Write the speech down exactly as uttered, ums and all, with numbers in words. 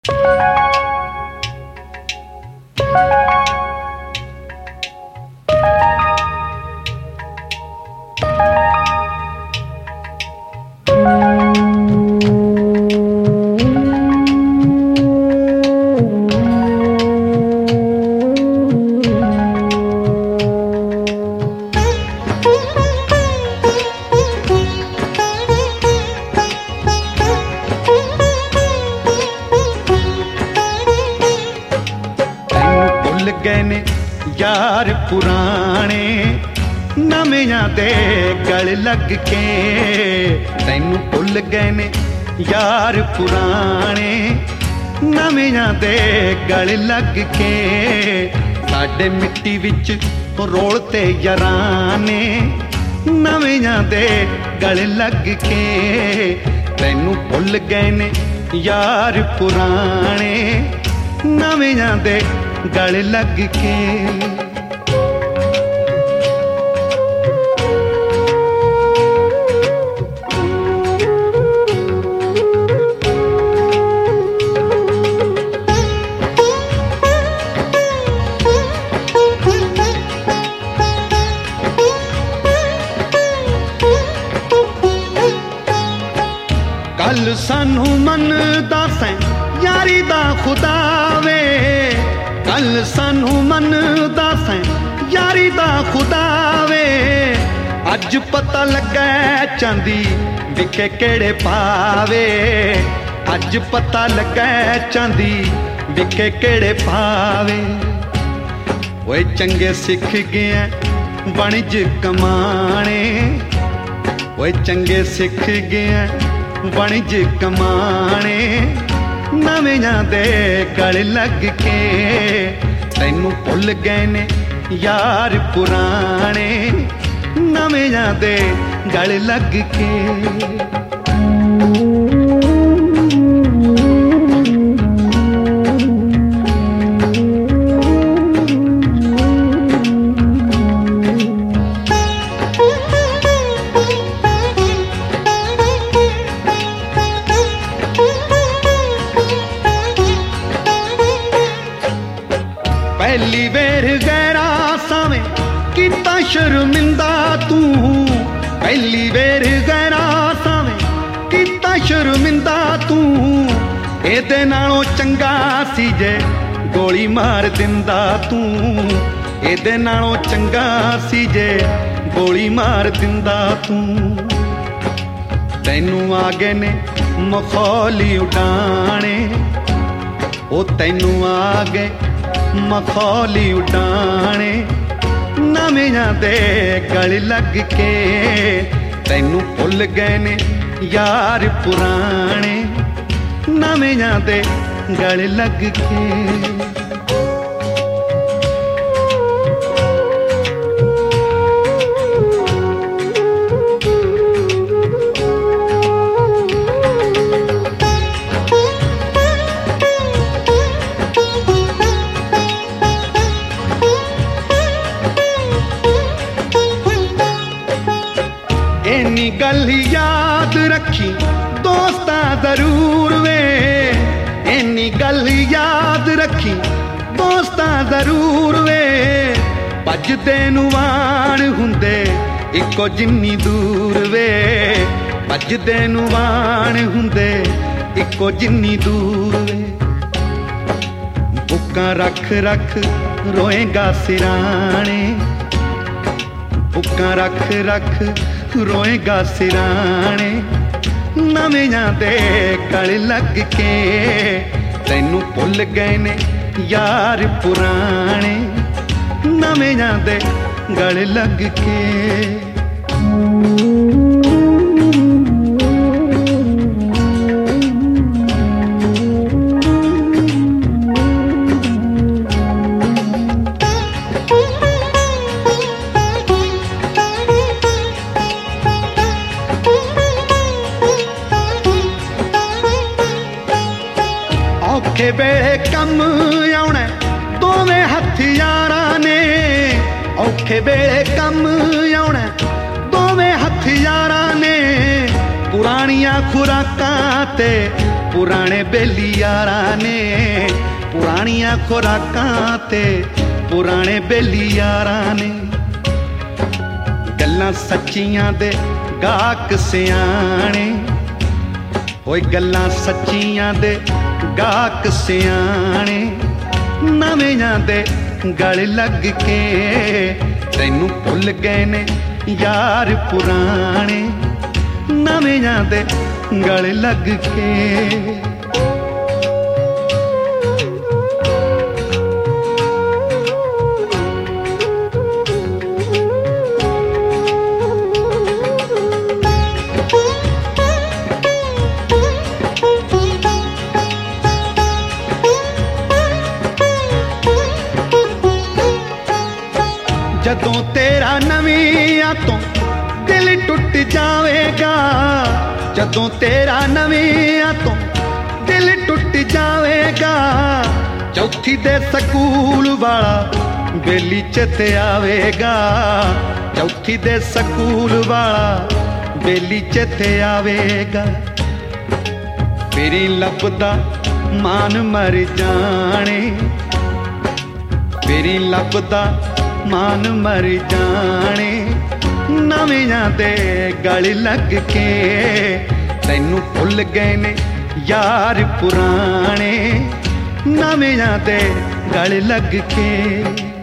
गए ने यार पुराने नवियां दे गल लग के, तैनू भुल गए ने यार पुराने नवियां दे गल लग के। साडे मिट्टी विच रोलते याराने नवियां दे गल लग के, तैनू भुल गए ने यार पुराने नवियां दे गल लग के। कल सानू मन दसें यारी दा खुदा वे, कल सानू मन दसें यारी दा खुदा वे। अज पता लगा चांदी विके केड़े पावे, अज पता लगा चांदी विके केड़े पावे। ओए चंगे सिख गए वणिज कमाने, ओए चंगे सिख गए वणिज कमाने नवियां दे गल लग के। तैनू भुल गए ने यार पुराने नवियां दे गल लग के। पहली वेर गैरा सावें किता शर्मिंदा तू, पहली वेर गैरा सावें किता शर्मिंदा तू। एदे नालों चंगा सी जे गोली मार दिंदा तू, एदे नालों चंगा सी जे गोली मार दिंदा तू। तैनू आ गए ने मखौली उडाने, ओ तैनू आ गए मखौली उडाने नवियां दे गल लग के। तैनू भुल गए ने यार पुराने नवियां दे गल लग के। इन्नी गल याद रखी दोस्ता जरूर वे, इन्नी गल याद रखी दोस्ता जरूर वे। भजदे नूं वाण हुंदे इक्को जिन्नी दूर वे, भजदे नूं वाण हुंदे इक्को जिन्नी दूर वे। बुक्कां रख रख रोएगा सिराने, बुक्कां रख रख रोएगा सिराने नवियां दे गल लग के। तैनू भुल गए ने यार पुराने नवियां दे गल लग के। औखे वेले कम आउणा दोवें हथ यारां ने, औखे वेले कम आउणा दोवें हथ यारां ने। पुरानियां खुराकां ते पुराने बेली यारां ने, पुरानियां खुराकां ते पुराने बेली यारां ने। गल्लां सच्चियां दे गाहक सियाणे, ओए गल्लां सच्चियां दे गाहक सियाणे। नवें दे गल लग के तैनू भुल गए ने यार पुराने, नवें दे गल लग के। जदों तेरा नवियां तो दिल टुट जावेगा, जदों तेरा नवियां तो दिल टुट जावेगा। चौथी दे स्कूल वाला बेली चेते आवेगा, चौथी दे स्कूल वाला बेली चेते आवेगा। फिरी लभदा मान मर जाने, फिरी लभदा मान मर जाने। नवें दे गल लग के तैनू भुल गए ने यार पुराने, नवें दे गल लग के।